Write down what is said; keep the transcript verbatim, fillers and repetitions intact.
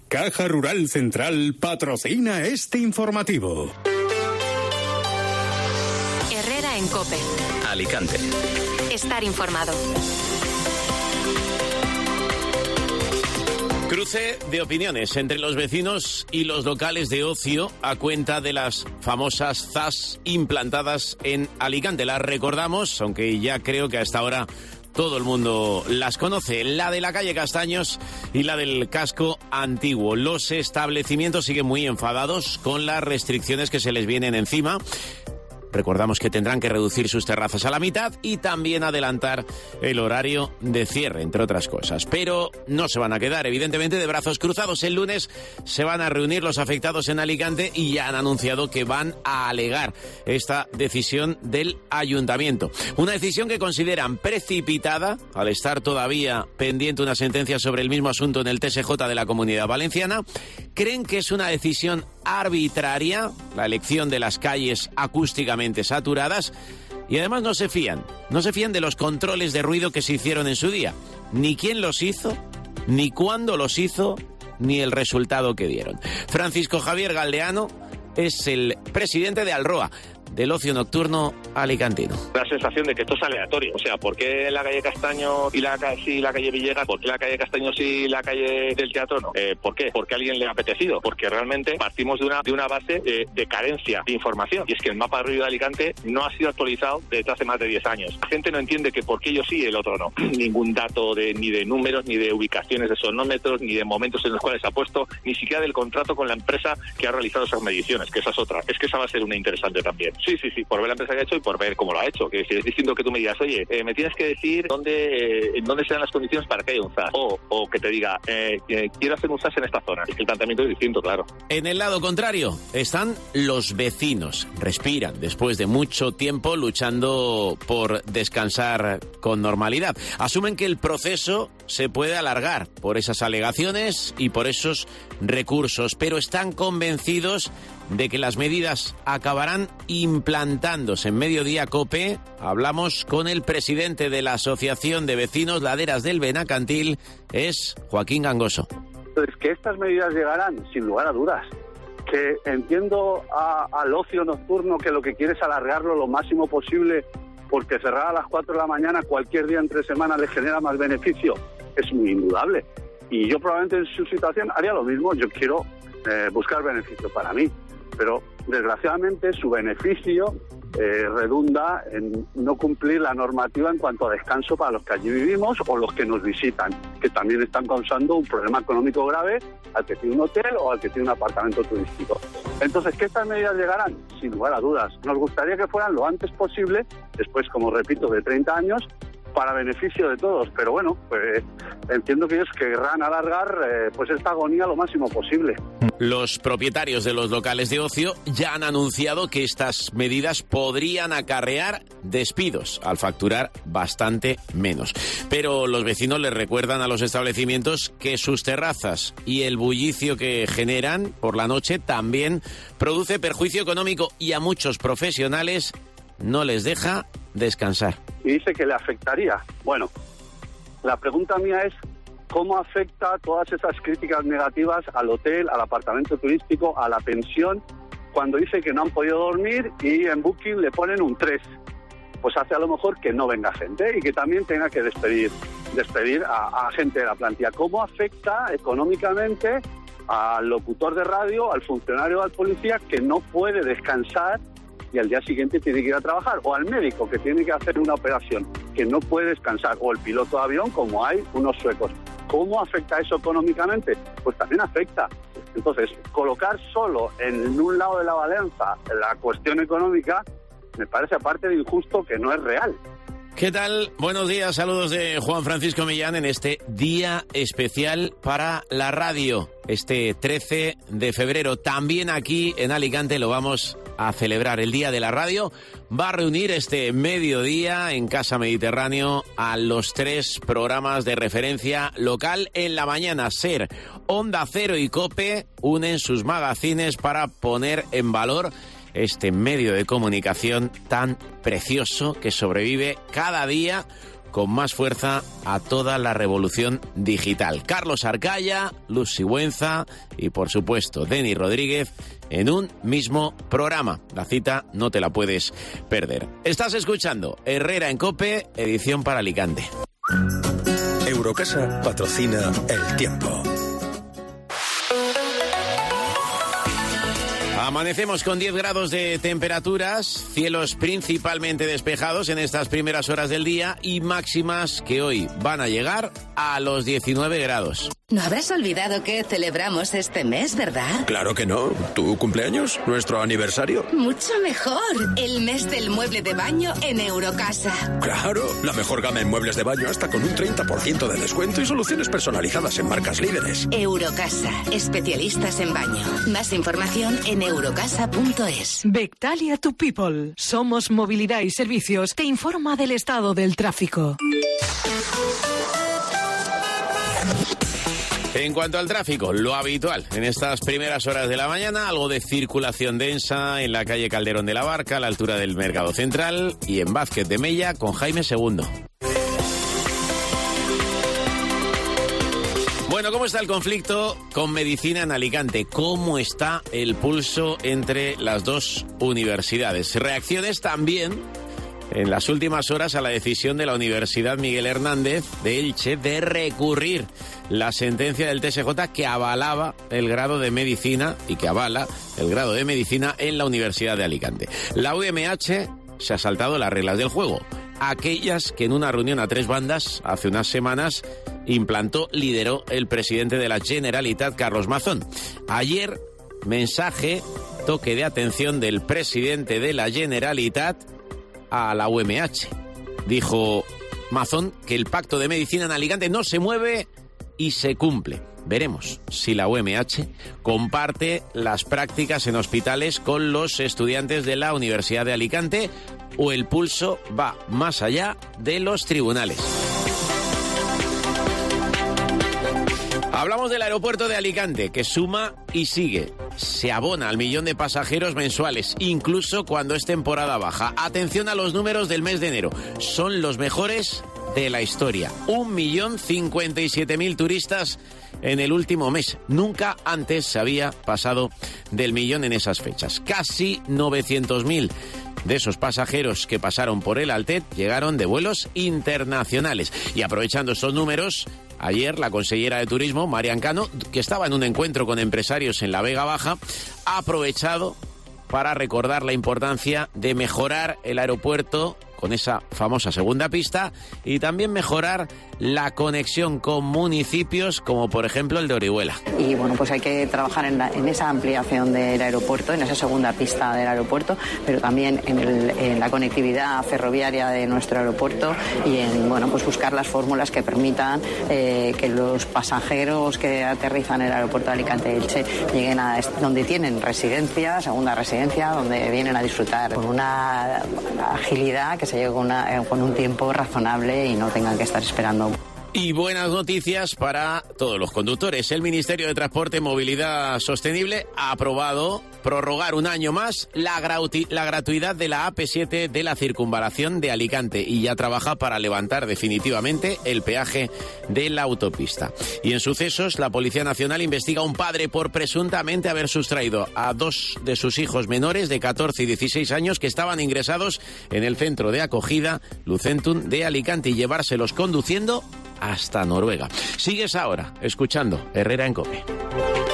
Caja Rural Central patrocina este informativo. Herrera en COPE. Alicante. Estar informado. Cruce de opiniones entre los vecinos y los locales de ocio a cuenta de las famosas Z A S implantadas en Alicante. Las recordamos, aunque ya creo que hasta ahora todo el mundo las conoce, la de la calle Castaños y la del casco antiguo. Los establecimientos siguen muy enfadados con las restricciones que se les vienen encima. Recordamos que tendrán que reducir sus terrazas a la mitad y también adelantar el horario de cierre, entre otras cosas. Pero no se van a quedar, evidentemente, de brazos cruzados. El lunes se van a reunir los afectados en Alicante y ya han anunciado que van a alegar esta decisión del ayuntamiento. Una decisión que consideran precipitada, al estar todavía pendiente una sentencia sobre el mismo asunto en el T S J de la Comunidad Valenciana. Creen que es una decisión arbitraria, la elección de las calles acústicamente saturadas, y además no se fían, no se fían de los controles de ruido que se hicieron en su día, ni quién los hizo, ni cuándo los hizo, ni el resultado que dieron. Francisco Javier Galdeano es el presidente de Alroa, del ocio nocturno alicantino. La sensación de que esto es aleatorio. O sea, ¿por qué la calle Castaño y la, sí, la calle Villegas? ¿Por qué la calle Castaño sí y la calle del Teatro no? Eh, ¿Por qué? Porque a alguien le ha apetecido. Porque realmente partimos de una, de una base de, de carencia de información. Y es que el mapa de ruido de Alicante no ha sido actualizado desde hace más de diez años. La gente no entiende que por qué yo sí y el otro no. Ningún dato de, ni de números, ni de ubicaciones de sonómetros, ni de momentos en los cuales se ha puesto, ni siquiera del contrato con la empresa que ha realizado esas mediciones, que esa es otra. Es que esa va a ser una interesante también. Sí, sí, sí, por ver la empresa que ha hecho y por ver cómo lo ha hecho. Que si es distinto que tú me digas, oye, eh, me tienes que decir dónde eh, dónde se dan las condiciones para que haya un Z A S. O, o que te diga, eh, eh, quiero hacer un Z A S en esta zona. Es que el planteamiento es distinto, claro. En el lado contrario están los vecinos. Respiran después de mucho tiempo luchando por descansar con normalidad. Asumen que el proceso se puede alargar por esas alegaciones y por esos recursos, pero están convencidos de que las medidas acabarán implantándose. En Mediodía COPE hablamos con el presidente de la Asociación de Vecinos Laderas del Benacantil, es Joaquín Gangoso. Entonces, que estas medidas llegarán, sin lugar a dudas. Que entiendo a, al ocio nocturno que lo que quiere es alargarlo lo máximo posible, porque cerrar a las cuatro de la mañana cualquier día entre semana le genera más beneficio. Es muy indudable. Y yo probablemente en su situación haría lo mismo. Yo quiero eh, buscar beneficio para mí. Pero desgraciadamente su beneficio eh, redunda en no cumplir la normativa en cuanto a descanso para los que allí vivimos o los que nos visitan, que también están causando un problema económico grave al que tiene un hotel o al que tiene un apartamento turístico. Entonces, ¿qué estas medidas llegarán? Sin lugar a dudas. Nos gustaría que fueran lo antes posible, después, como repito, de treinta años, para beneficio de todos, pero bueno, pues entiendo que ellos querrán alargar eh, pues esta agonía lo máximo posible. Los propietarios de los locales de ocio ya han anunciado que estas medidas podrían acarrear despidos al facturar bastante menos. Pero los vecinos les recuerdan a los establecimientos que sus terrazas y el bullicio que generan por la noche también produce perjuicio económico y a muchos profesionales no les deja descansar. Y dice que le afectaría. Bueno, la pregunta mía es ¿cómo afecta todas esas críticas negativas al hotel, al apartamento turístico, a la pensión, cuando dice que no han podido dormir y en Booking le ponen un tres? Pues hace a lo mejor que no venga gente y que también tenga que despedir, despedir a, a gente de la plantilla. ¿Cómo afecta económicamente al locutor de radio, al funcionario, al policía que no puede descansar y al día siguiente tiene que ir a trabajar, o al médico que tiene que hacer una operación, que no puede descansar, o el piloto de avión, como hay unos suecos? ¿Cómo afecta eso económicamente? Pues también afecta. Entonces, colocar solo en un lado de la balanza la cuestión económica me parece, aparte de injusto, que no es real. ¿Qué tal? Buenos días, saludos de Juan Francisco Millán en este día especial para la radio, este trece de febrero. También aquí en Alicante lo vamos a celebrar. El Día de la Radio va a reunir este mediodía en Casa Mediterráneo a los tres programas de referencia local. En la mañana, SER, Onda Cero y COPE unen sus magazines para poner en valor este medio de comunicación tan precioso que sobrevive cada día con más fuerza a toda la revolución digital. Carlos Arcaya, Luz Sigüenza y, por supuesto, Denis Rodríguez en un mismo programa. La cita no te la puedes perder. Estás escuchando Herrera en COPE, edición para Alicante. Eurocasa patrocina El Tiempo. Amanecemos con diez grados de temperaturas, cielos principalmente despejados en estas primeras horas del día y máximas que hoy van a llegar a los diecinueve grados. No habrás olvidado que celebramos este mes, ¿verdad? Claro que no. ¿Tu cumpleaños? ¿Nuestro aniversario? Mucho mejor. El mes del mueble de baño en Eurocasa. Claro. La mejor gama en muebles de baño hasta con un treinta por ciento de descuento y soluciones personalizadas en marcas líderes. Eurocasa. Especialistas en baño. Más información en eurocasa punto es. Bectalia to People. Somos Movilidad y Servicios. Te informa del estado del tráfico. En cuanto al tráfico, lo habitual en estas primeras horas de la mañana, algo de circulación densa en la calle Calderón de la Barca, a la altura del Mercado Central, y en Vázquez de Mella con Jaime segundo. Bueno, ¿cómo está el conflicto con medicina en Alicante? ¿Cómo está el pulso entre las dos universidades? Reacciones también en las últimas horas a la decisión de la Universidad Miguel Hernández de Elche de recurrir la sentencia del T S J que avalaba el grado de medicina y que avala el grado de medicina en la Universidad de Alicante. La U M H se ha saltado las reglas del juego, aquellas que en una reunión a tres bandas hace unas semanas implantó, lideró el presidente de la Generalitat, Carlos Mazón. Ayer, mensaje, toque de atención del presidente de la Generalitat a la U M H. Dijo Mazón que el pacto de medicina en Alicante no se mueve y se cumple. Veremos si la U M H comparte las prácticas en hospitales con los estudiantes de la Universidad de Alicante o el pulso va más allá de los tribunales. Hablamos del aeropuerto de Alicante, que suma y sigue. Se abona al millón de pasajeros mensuales, incluso cuando es temporada baja. Atención a los números del mes de enero. Son los mejores de la historia. Un millón cincuenta y siete mil turistas en el último mes. Nunca antes se había pasado del millón en esas fechas. Casi novecientos mil de esos pasajeros que pasaron por el Altet llegaron de vuelos internacionales. Y aprovechando estos números, ayer la consellera de Turismo, Marian Cano, que estaba en un encuentro con empresarios en la Vega Baja, ha aprovechado para recordar la importancia de mejorar el aeropuerto con esa famosa segunda pista y también mejorar la conexión con municipios como por ejemplo el de Orihuela. Y bueno, pues hay que trabajar en, la, en esa ampliación del aeropuerto, en esa segunda pista del aeropuerto, pero también en, el, en la conectividad ferroviaria de nuestro aeropuerto y en, bueno, pues buscar las fórmulas que permitan eh, que los pasajeros que aterrizan en el aeropuerto de Alicante-Elche lleguen a donde tienen residencia, segunda residencia, donde vienen a disfrutar con una agilidad, que se llegue con, una, con un tiempo razonable y no tengan que estar esperando. Y buenas noticias para todos los conductores. El Ministerio de Transporte y Movilidad Sostenible ha aprobado prorrogar un año más la, grauti- la gratuidad de la A P siete de la circunvalación de Alicante y ya trabaja para levantar definitivamente el peaje de la autopista. Y en sucesos, la Policía Nacional investiga a un padre por presuntamente haber sustraído a dos de sus hijos menores de catorce y dieciséis años que estaban ingresados en el centro de acogida Lucentum de Alicante y llevárselos conduciendo hasta Noruega. Sigues ahora escuchando Herrera en COPE.